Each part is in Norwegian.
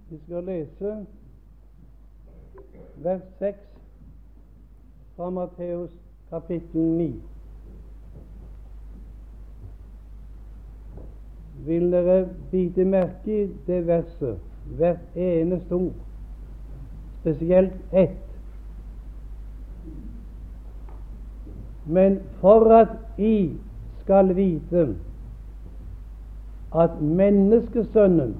Vi skal lese vers 6 fra Matteus kapittel 9. Vil dere bite merke i det verset, hvert eneste ord, spesielt ett. Men for at I skal vite at menneskesønnen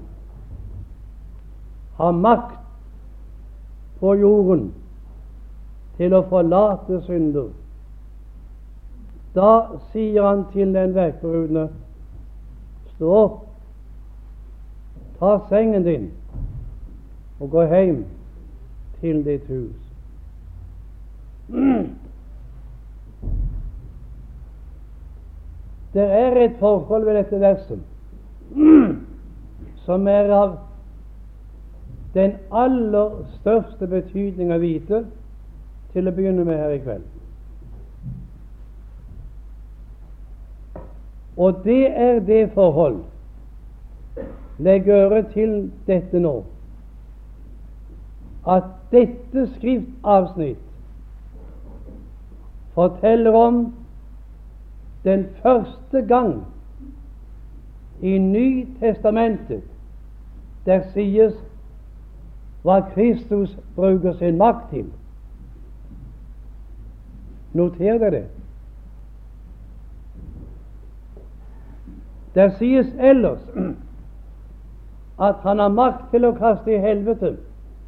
har makt på jorden til å forlate synder, da sier han til den verkbrudne: stå opp, ta sengen din og gå hjem til ditt hus. Det er et forhold ved dette verset som er av den aller største betydning å vite til å begynne med her i kveld. Og det er det forhold, legg øre til dette nå, at dette skriftavsnitt forteller om den første gang i Nytestamentet der sies hva Kristus bruker sin makt til. Noter dere det. Der sies ellers at han har makt til å kaste i helvete,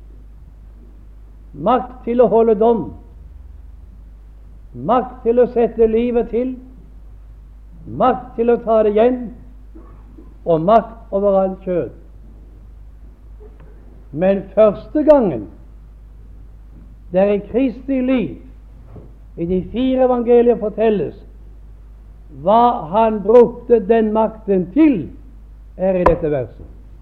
makt til å holde dom, makt til å sette livet til, makt til å ta det igjen, og makt over all kjød. Men første gangen der i Kristi liv, i de 4 evangelier fortelles hva han brukte den makten til, er i dette verset.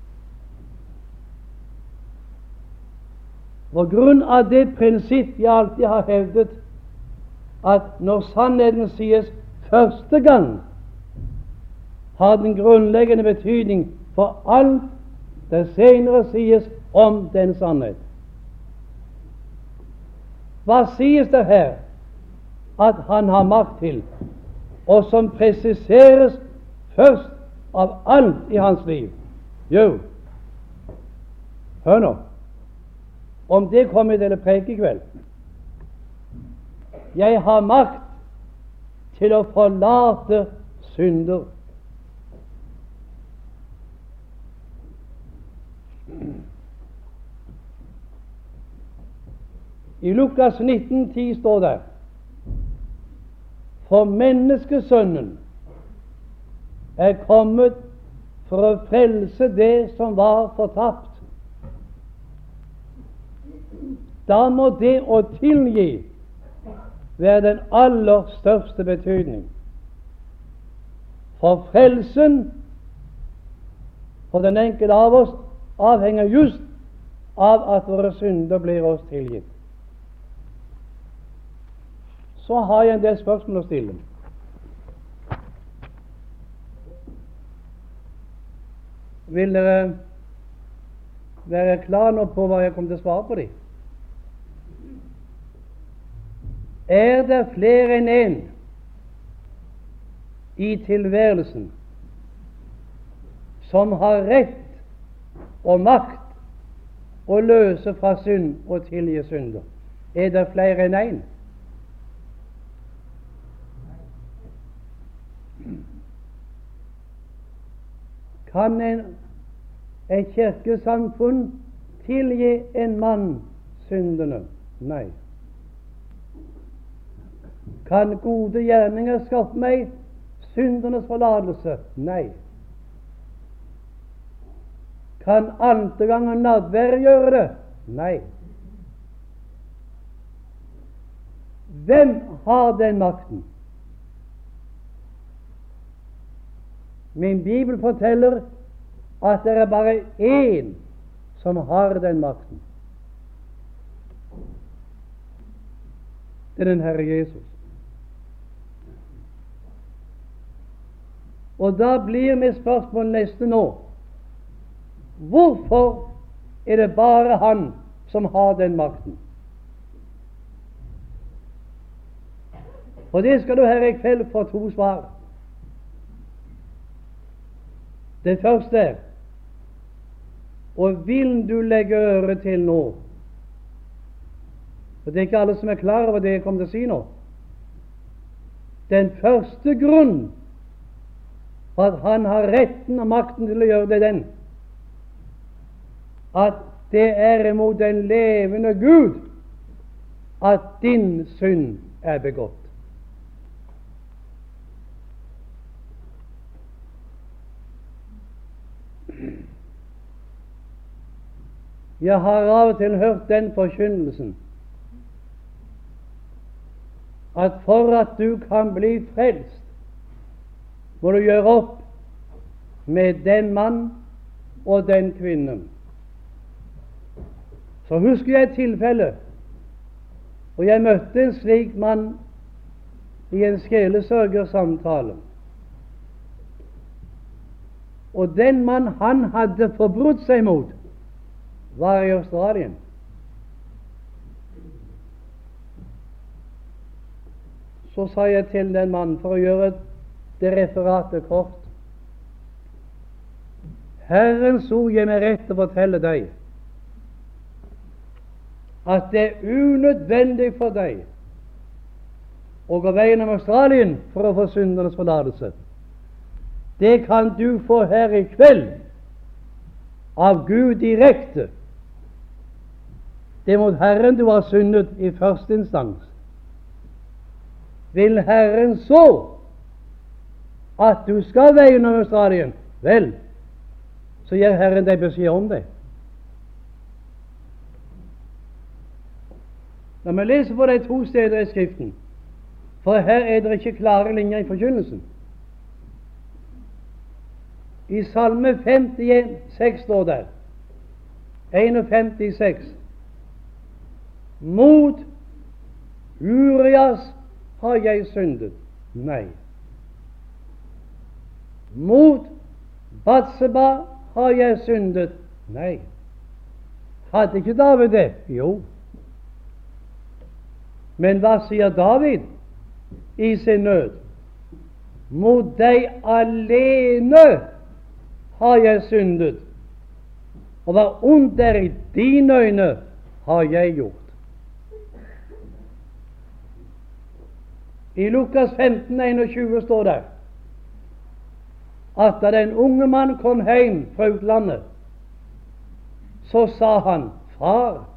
På grunn av det prinsipp jeg alltid har hevdet, at når sannheten sies første gang, har den grunnleggende betydning for alt det senere sies om den sannhet. Hva sies det her at han har makt til, og som presiseres først av alt i hans liv? Jo, hør nå, om det kommer til å preke i kveld. Jeg har makt til å forlate synder. I Lukas 19,10 står det: for menneskesønnen er kommet for å frelse det som var fortapt. Da må det å tilgi være den aller største betydning. For frelsen for den enkelte av oss avhenger just av at våre synder blir oss tilgitt. Så har jeg en del spørsmål å stille. Vil dere være klar nå på hva jeg kommer til å svare på dem? Er det flere enn en i tilværelsen som har rett og makt å løse fra synd og tilgi synder? Er det flere enn en? Kan et kirkesamfunn tilgi en mann syndene? Nei. Kan gode gjerninger skaffe meg syndernes forlatelse? Nei. Kan altergang og nadvær gjøre det? Nei. Hvem har den makten? Min Bibel forteller at det er bare én som har den makten. Det er den Herre Jesus. Og da blir mitt spørsmål neste nå: hvorfor er det bare Han som har den makten. Og det skal du her i kveld få to svar. Det første er, og vil du legge øre til nå? For det er ikke alle som er klar over det jeg kommer til å si nå. Den første grunn for at Han har retten og makten til å gjøre det, den at det er imot den levende Gud at din synd er begått. Jeg har av og til hørt den forkynnelsen at for at du kan bli frelst, må du gjøre opp med den mann og den kvinnen. Så husker jeg et tilfelle, og jeg møtte en slik mann i en sjelesørgersamtale. Og den mann han hadde forbrutt seg mot, var i Australien. Så sa jeg til den mannen, for å gjøre det referatet kort: Herrens ord gir meg rett til å fortelle deg at det er unødvendig for deg å gå veien om Australien for å få syndernes forlatelse. Det kan du få her i kveld av Gud direkte. Det er mot Herren du har syndet i første instans. Vil Herren så at du skal veien om Australien, vel, så gir Herren deg beskjed om det. La meg lese på de to steder i Skriften, for her er det ikke klare linjer i forkynnelsen. I Salme 51,6 står det, 51,6: Mot Urias har jeg syndet. Nei. Mot Batseba har jeg syndet. Nei. Hadde ikke David det? Jo. Men hva sier David i sin nød? Mot deg alene har jeg syndet, og hva ondt er i dine øyne har jeg gjort. I Lukas 15,21 står det at da den unge mann kom hjem fra utlandet, så sa han: Far,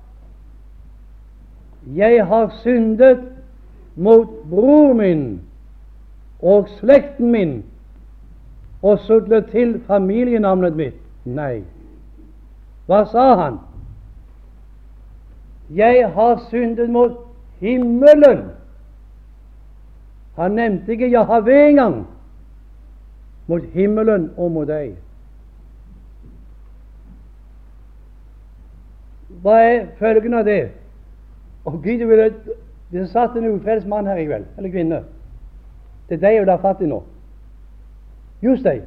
jeg har syndet mot bror min og slekten min og sutlet til familienavnet mitt. Nei. Hva sa han? Jeg har syndet mot himmelen. Han nevnte ikke Jahve engang. Mot himmelen og mot deg. Hva er følgen av det? Og Gud ville, det satt en ufrelst mann her i kveld, eller kvinne. Det er deg jeg vil ha fatt i nå. Just deg.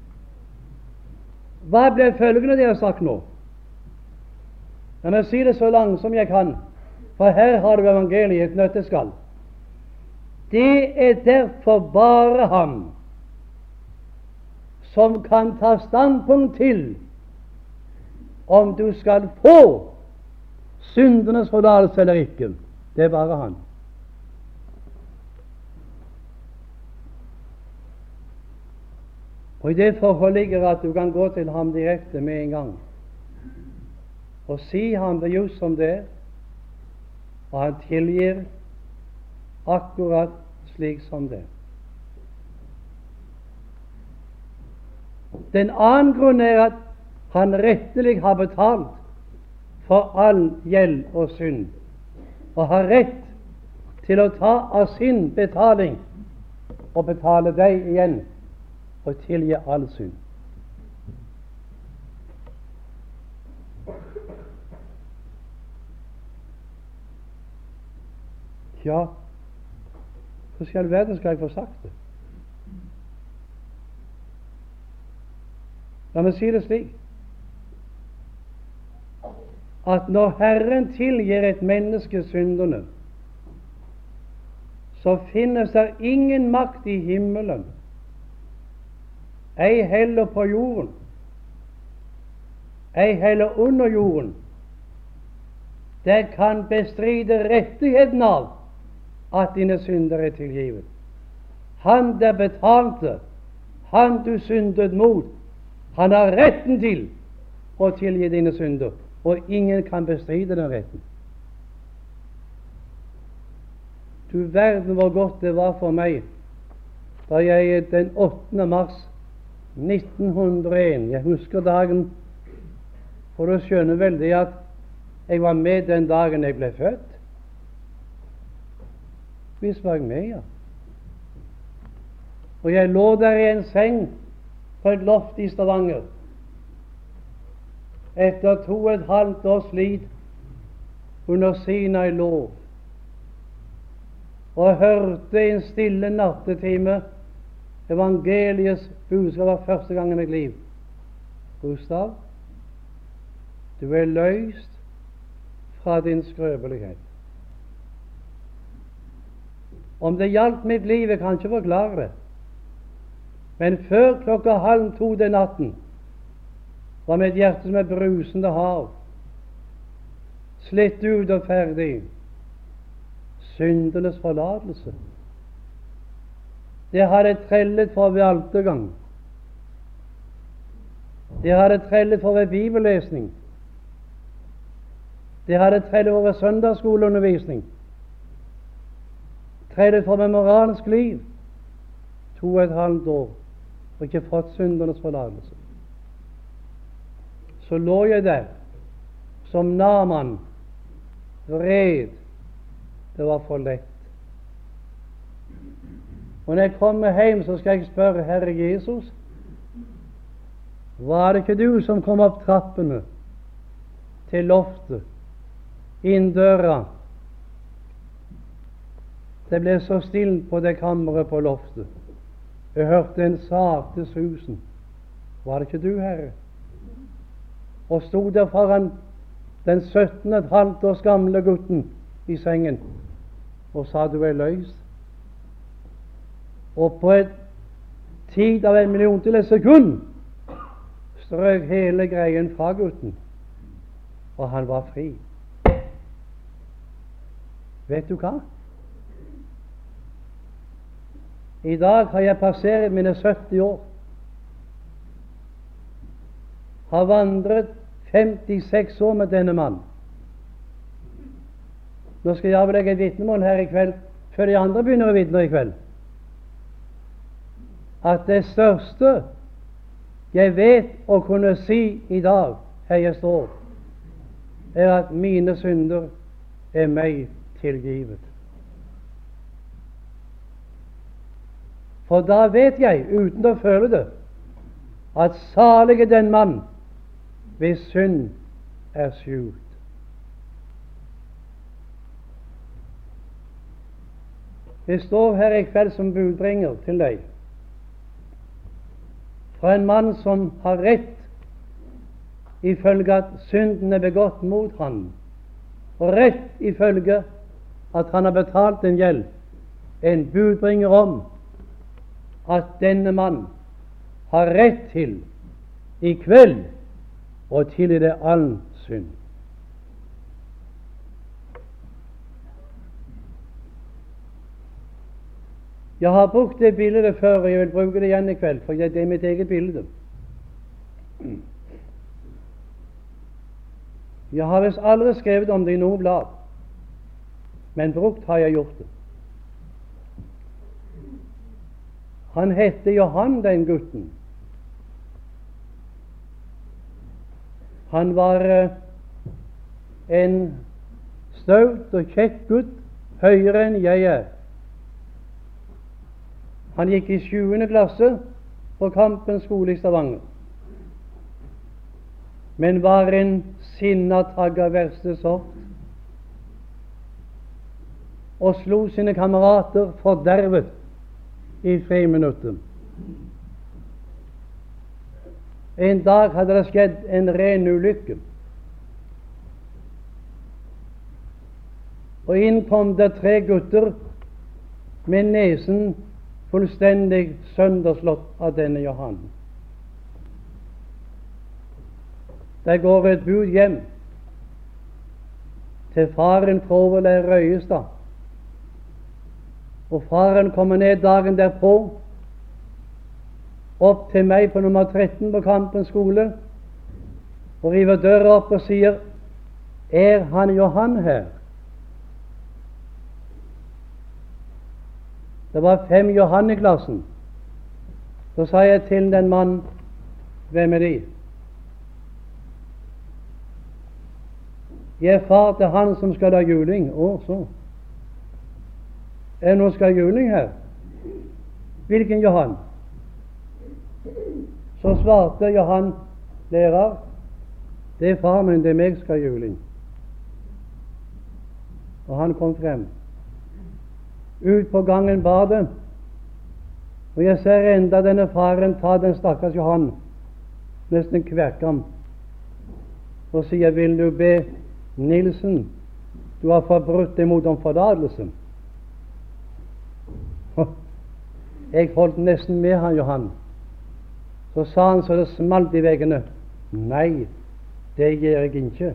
Hva ble følgen av det jeg har sagt nå? La meg si det så langt som jeg kan, for her har du evangeliet i et nøtteskall. Det er derfor bare ham som kan ta standpunkt til om du skal få syndenes forlatelse eller ikke. Det er bare han. Og i det forhold ligger at du kan gå til ham direkte med en gang og si ham det just som det er, og han tilgir akkurat slik som det er. Den annen grunn er at han rettelig har betalt for all gjeld og synd, og har rett til å ta av sin betaling og betale deg igjen og tilgi all synd. Ja, hvordan i all verden skal jeg få sagt det? La meg si det slik: at når Herren tilgir et menneske syndene, så finnes det ingen makt i himmelen, ei heller på jorden, ei heller under jorden, det kan bestride rettigheten av at dine synder er tilgivet. Han der betalte, han du syndet mot, han har retten til å tilgi dine synder, og ingen kan bestride den retten. Du verden hvor godt det var for meg da jeg den 8. mars 1901, jeg husker dagen, for du skjønner vel det at jeg var med den dagen jeg ble født. Visst var jeg med, ja. Og jeg lå der i en seng på et loft i Stavanger etter 2,5 års slit under Sinai lov, og hørte i en stille nattetime evangeliets budskap for første gang i mitt liv. Gustav, du er løst fra din skrøpelighet. Om det gjaldt mitt liv, jeg kan ikke forklare det, men før 1:30 den natten var mitt hjerte som et brusende hav, slitt ut og ferdig. Syndenes forlatelse. Det hadde trellet for ved altergang. Det hadde trellet for ved bibellesning. Det hadde trellet for ved søndagsskoleundervisning. Trellet for med moralsk liv. 2,5 år og ikke fått syndernes forlatelse. Så lå jeg der som Naaman, vred. Det var for lett. Og når jeg kommer hjem, så skal jeg spørre Herre Jesus, var det ikke du som kom opp trappene til loftet, inn døra? Det ble så stille på det kammeret på loftet. Jeg hørte en sarte susen. Var det ikke du, Herre? Og sto der foran den 17,5 års gamle gutten i sengen og sa du er løst. Og på et tid av 1 million til et sekund strøk hele greien fra gutten, og han var fri. Vet du hva? I dag har jeg passert mine 70 år, har vandret 56 år med denne mann. Nå skal jeg avlegge et vitnemål her i kveld, før de andre begynner å vitne i kveld, at det største jeg vet å kunne si i dag, her jeg står, er at mine synder er meg tilgivet. For da vet jeg, uten å føle det, at salig er den mann hvis synd er skjult. Jeg står her i kveld som budbringer til deg fra en mann som har rett ifølge at synden er begått mot han, og rett ifølge at han har betalt en gjeld. En budbringer om at denne mann har rett til i kveld å tilgi det all synd. Jeg har brukt det bildet før, og jeg vil bruke det igjen i kveld, for det er mitt eget bilde. Jeg har visst aldri skrevet om det i noe blad, men brukt har jeg gjort det. Han hette Johan, den gutten. Han var en staut og kjekk gutt, høyere enn jeg er. Han gikk i 7. klasse på Kampen skole i Stavanger, men var en sinnatagg av verste sort, og slo sine kamerater fordervet i friminuttet. En dag hadde det skjedd en ren ulykke. og inn kom det 3 gutter med nesen fullstendig sønderslått av denne Johan. Det går et bud hjem til faren fra Overleir Røyestad, og faren kommer ned dagen derpå opp til meg på nummer 13 på Kampen skole og river døra opp og sier: er han Johan her? Det var 5 Johan i klassen. Så sa jeg til den mann: hvem er de? Jeg er far til han som skal ha juling. Å, så. Er det noen skal ha juling her? Hvilken Johan? Så svarte Johan: lærer, det er far min, det er meg skal ha juling. Og han kom frem. Ut på gangen bar det, og jeg ser enda denne faren ta den stakkars Johan, nesten kverke ham, og sier: vil du be Nilsen, du har forbrutt deg mot om forlatelsen. Jeg holdt nesten med han Johan. Så sa han så det smalt i veggene: nei, det gjør jeg ikke.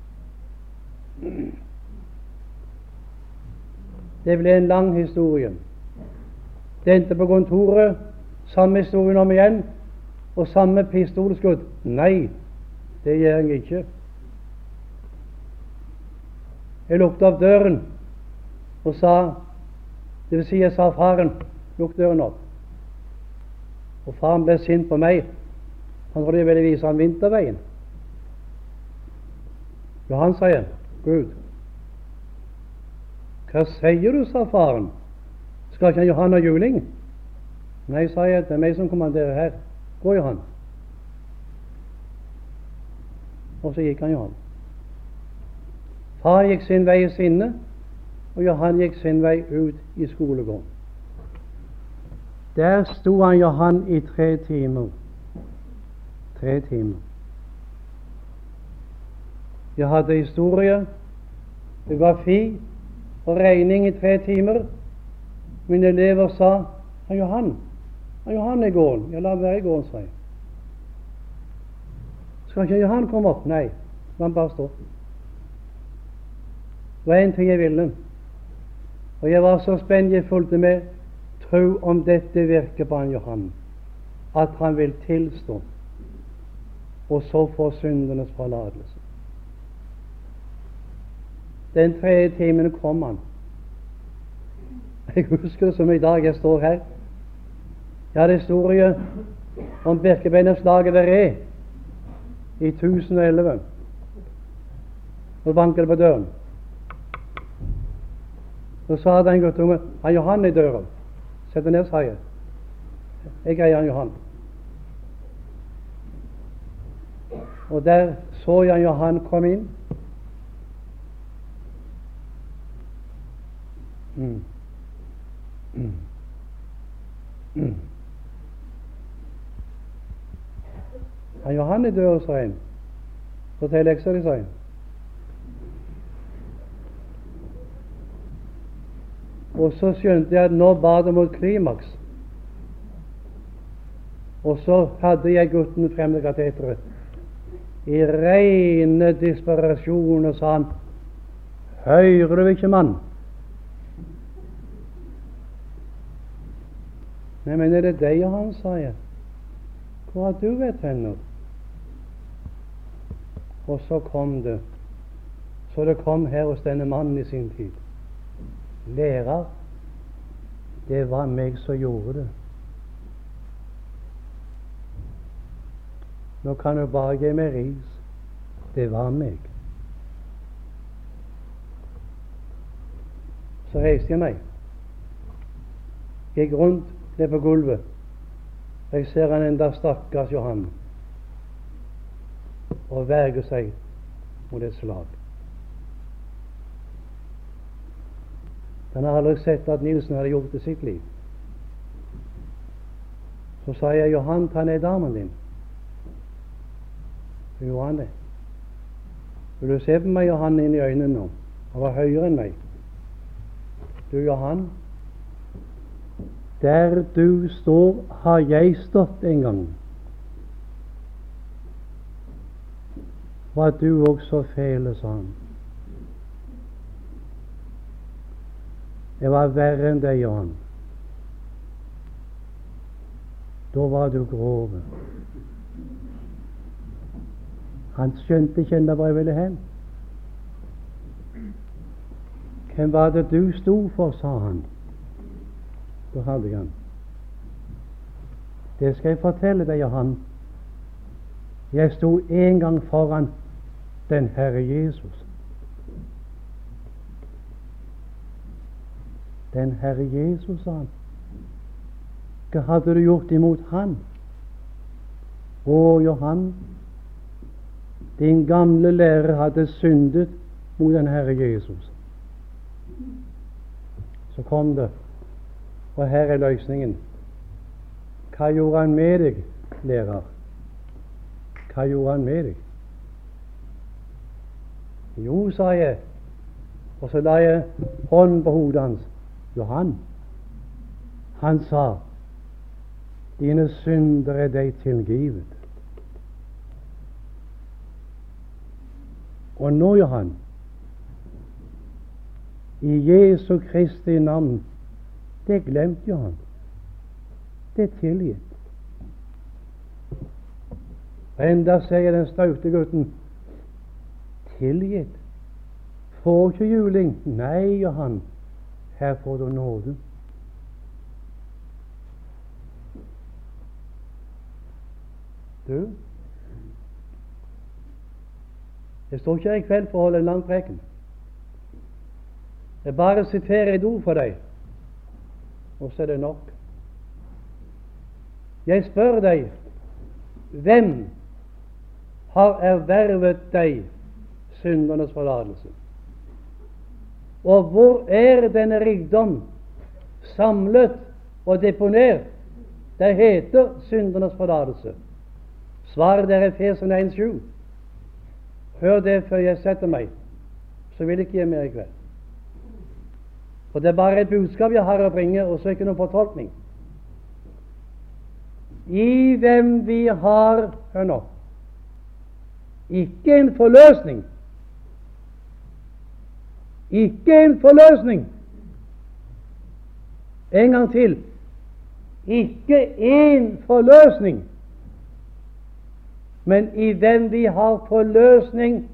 Det ble en lang historie. Det endte på kontoret, samme historien om igjen, og samme pistolskudd. Nei, det gjør jeg ikke. Jeg lukket opp døren og sa, det vil si jeg sa faren, lukk døren opp. Og faren ble sint på meg. Han trodde jeg ville vise ham vinterveien. Johan, sa jeg, Gud. Hva sier du, sa faren. Skal ikke Johan ha juling? Nei, sa jeg, det er meg som kommanderer her. Gå, Johan. Og så gikk han, Johan. Far gikk sin vei i sinne, og Johan gikk sin vei ut i skolegården. Der sto han Johan i 3 timer. 3 timer. Jeg hadde historie, geografi og regning i 3 timer. Mine elever sa: Johan er i gården. Jeg lar være i gården, sa jeg. Skal ikke Johan komme opp? Nei, han bare stå. Det var en ting jeg ville, og jeg var så spent, jeg fulgte med. Tro om dette virker på han Johan, at han vil tilstå, og så få syndenes forlatelse. Den 3. timen kom han. Jeg husker det som i dag jeg står her. Jeg hadde historie om Birkebeinerslaget ved Re i 1011. Så banket det på døren. Så sa den guttunge: han Johan i døren. Sett deg ned, sa jeg. Jeg greier han Johan. Og der så jeg Johan kom inn. Han Johan i døren, sa en. Fortell lekser de, sa en. Og så skjønte jeg at nå bar det mot klimaks. Og så hadde jeg gutten frem til kateteret. I rene desperasjon og sa han: hører du ikke, mann? Nei, men er det deg og han, sa jeg. Hvor har du vært henne? Og så kom det. Så det kom her hos denne mannen i sin tid. Lærer, det var meg som gjorde det. Nå kan du bare gi meg ris. Det var meg. Så reiste jeg meg. Gikk rundt ned på gulvet. Jeg ser han enda stakkars Johan og verger seg mot et slag. Han har aldri sett at Nilsen hadde gjort det i sitt liv. Så sa jeg: Johan, ta ned damen din. Så gjorde han det. Vil du se på meg, Johan, inn i øynene nå? Han var høyere enn meg. Du, Johan, der du står, har jeg stått en gang. Var du også fæle, sa han. Jeg var verre enn deg, Johan. Da var du grove. Han skjønte ikke enda hvor jeg ville hen. Hvem var det du sto for, sa han. Da hadde jeg han. Det skal jeg fortelle deg, Johan. Jeg sto en gang foran den Herre Jesus. Den Herre Jesus, sa han. Hva hadde du gjort imot han? Å, Johan, din gamle lærer hadde syndet mot den Herre Jesus. Så kom det, og her er løsningen. Hva gjorde han med deg, lærer? Hva gjorde han med deg? Jo, sa jeg, og så la jeg hånden på hodet hans. Johan, han sa, dine synder er deg tilgivet. Og nå, Johan, i Jesu Kristi navn, det glemte Johan. Det er tilgitt. Enda sier den staute gutten, tilgitt? Får ikke juling? Nei, Johan, her får du nåde. Du, jeg står ikke her i kveld for å holde en lang preken. Jeg bare siterer et ord for deg, og så er det nok. Jeg spør deg, hvem har ervervet deg syndernes forlatelse? Og hvor er denne rikdom samlet og deponert? Det heter syndernes forlatelse. Svaret der er Efeserne 1,7. Hør det før jeg setter meg, så vil jeg ikke gi mer i kveld. For det er bare et budskap jeg har å bringe, og så ikke noen fortolkning. I hvem vi har, hør nå, ikke en forløsning. Ikke en forløsning. En gang til. Ikke en forløsning. Men i hvem vi har forløsningen,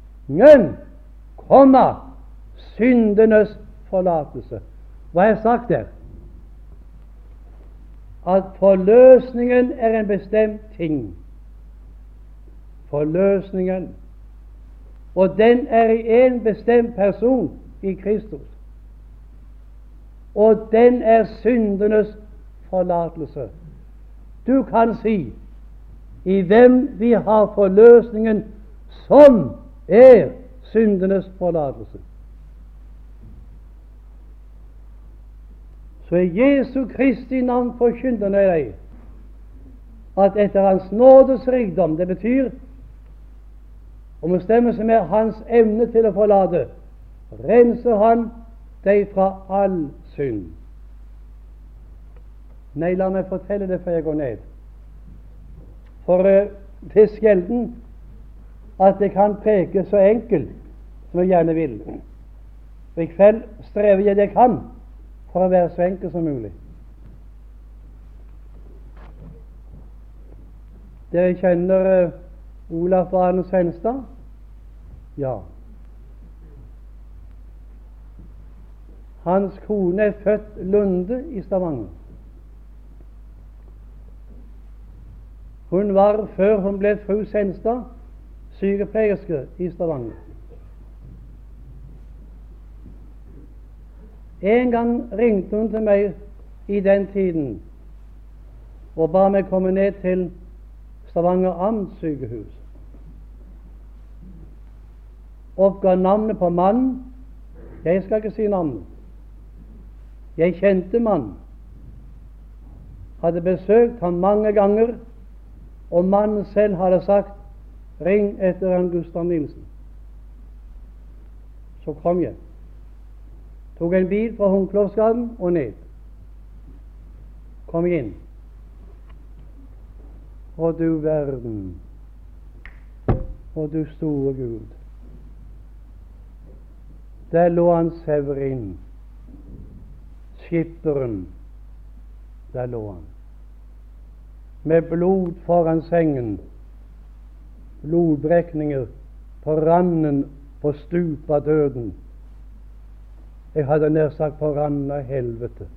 syndenes forlatelse. Hva har jeg sagt der? At forløsningen er en bestemt ting. Forløsningen. Og den er i en bestemt person i Kristus. Og den er syndenes forlatelse. Du kan si i hvem vi har forløsningen, som er syndenes forlatelse. Så i Jesu Kristi navn forkynner jeg deg at etter Hans nådes rikdom, det betyr om å stemme seg med Hans evne til å forlate, renser Han deg fra all synd. Nei, la meg fortelle det før jeg går ned. For det er sjelden at jeg kan preke så enkelt som jeg gjerne vil. Og i kveld strever jeg det jeg kan for å være så enkel som mulig. Dere kjenner Olaf Arne Svenstad? Ja. Hans kone er født Lunde i Stavanger. Hun var, før hun ble fru Svenstad, sykepleierske i Stavanger. En gang ringte hun til meg i den tiden og ba meg komme ned til Stavanger Amtssykehus. Oppga navnet på mannen. Jeg skal ikke si navnet. Jeg kjente mannen. Hadde besøkt ham mange ganger, og mannen selv hadde sagt, ring etter han Gustav Nilsen. Så kom jeg. tok en bil fra Hunklovsgaten og ned. Kom inn. Og du verden, og du store Gud. Der lå han Severin, skipperen. Der lå han, med blod foran sengen, blodbrekninger på randen på stupet av døden. Jeg hadde nær sagt på randen av helvete.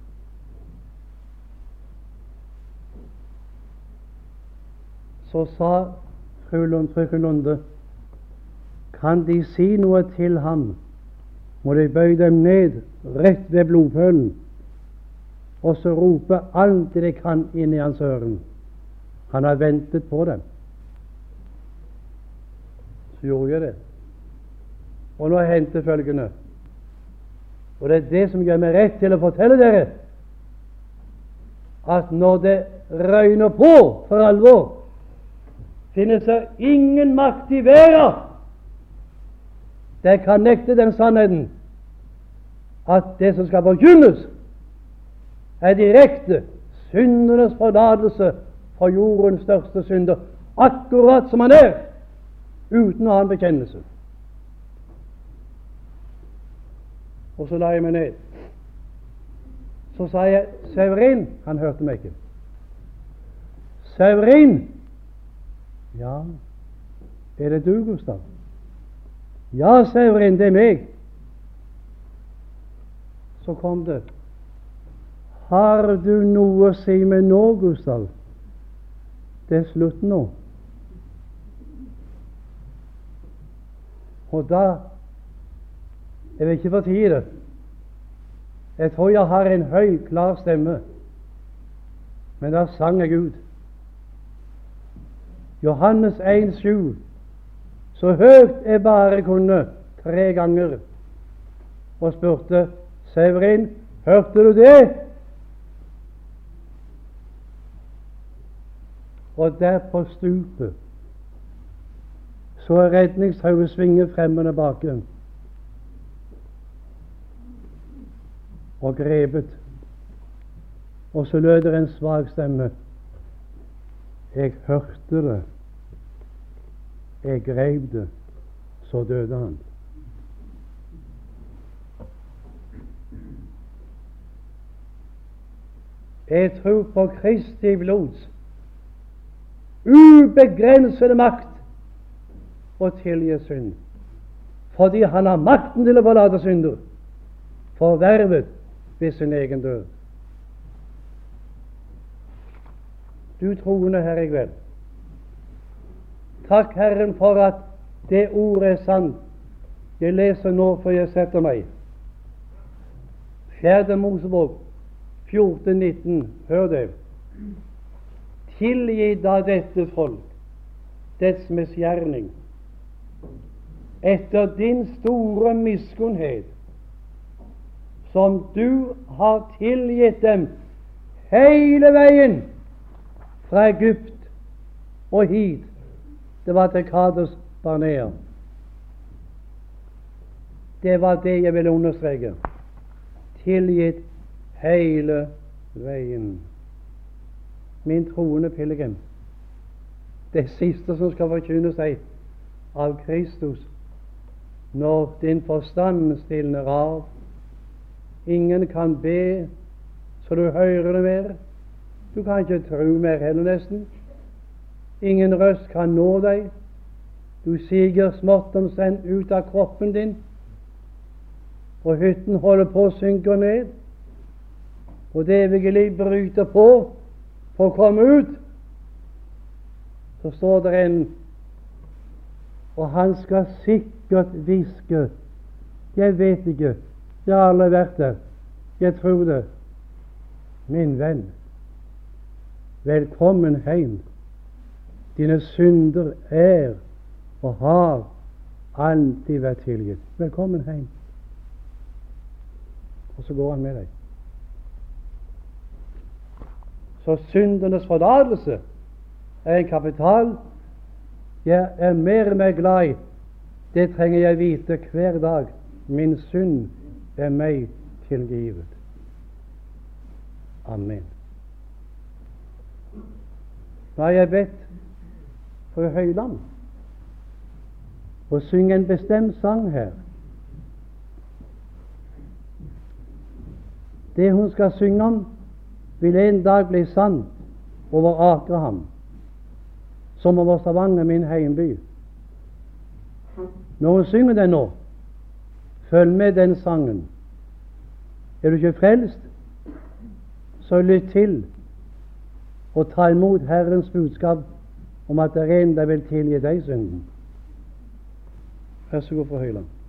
Så sa frøken Lunde, kan de si noe til ham, må de bøye dem ned rett ved blodpølen, og så rope alt det de kan inn i hans øren. Han har ventet på dem. Så gjorde jeg det. Og nå hendte følgende, og det er det som gjør meg rett til å fortelle dere, at når det røyner på for alvor, finnes det ingen makt i verden det kan nekte den sannheten at det som skal forkynnes, er direkte syndernes forlatelse for jordens største synder, akkurat som han er, uten å ha en bekjennelse. Og så la jeg meg ned. Så sa jeg, Severin. Han hørte meg ikke. Severin! Ja, er det du, Gustav? Ja, Severin, det er meg. Så kom det. Har du noe å si meg nå, Gustav? Det er slutt nå. Og da jeg vil ikke fortie det. Jeg tror jeg har en høy, klar stemme. Men da sang jeg ut. Johannes 1,7. Så høyt jeg bare kunne 3 ganger. Og spurte Severin, hørte du det? Og der på stupet så er redningstauet svinge frem og tilbake. Og grepet. Og så lød det en svak stemme. Jeg hørte det. Jeg grep det. Så døde han. Jeg tror på Kristi blods ubegrensede makt å tilgi synd, fordi han har makten til å forlate synder, forvervet ved sin egen død. Du troende her i kveld, takk Herren for at det ordet er sant. Jeg leser nå før jeg setter meg. 4. Mosebok 14,19. Hør det. Tilgi da dette folk dets misgjerning etter din store miskunnhet, som du har tilgitt dem hele veien fra Egypt og hit. Det var til Kades Barnea. Det var det jeg ville understreke. Tilgitt hele veien. Min troende pilegrim, det siste som skal forkynne seg av Kristus når din forstand stilner av. Ingen kan be så du hører det mer. Du kan ikke tro mer heller nesten. Ingen røst kan nå deg. Du siger smått omtrent ut av kroppen din, og hytten holder på å synke ned, og det evige liv bryter på for å komme ut. Så står det en, og han skal sikkert hviske, jeg vet ikke, jeg har aldri vært der, jeg tror det, min venn, velkommen hjem. Dine synder er og har alltid vært tilgitt. Velkommen hjem. Og så går han med deg. Så syndenes forlatelse er en kapital jeg er mer og mer glad i. Det trenger jeg vite hver dag. Min synd er meg tilgivet. Amen. Da har jeg bedt fru Høyland å synge en bestemt sang her. Det hun skal synge om, vil en dag bli sant over Akerham, som over Stavanger, min heimby. Når hun synger den nå, følg med den sangen. Er du ikke frelst, så lytt til og ta imot Herrens budskap om at det er en der vil tilgi deg synden. Vær så god, fru Høyland.